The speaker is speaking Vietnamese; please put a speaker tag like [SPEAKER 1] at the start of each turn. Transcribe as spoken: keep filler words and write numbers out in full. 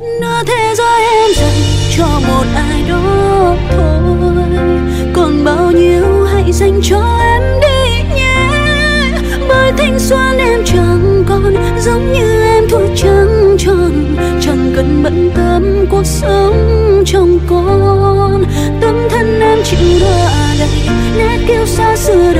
[SPEAKER 1] Nửa thế giới em dành cho một ai đó thôi, còn bao nhiêu hãy dành cho em đi nhé. Bởi thanh xuân em chẳng còn giống như em tuổi trắng tròn, chẳng cần bận tâm cuộc sống trong con. Tấm thân em chịu đựng đầy nét kiêu sa xưa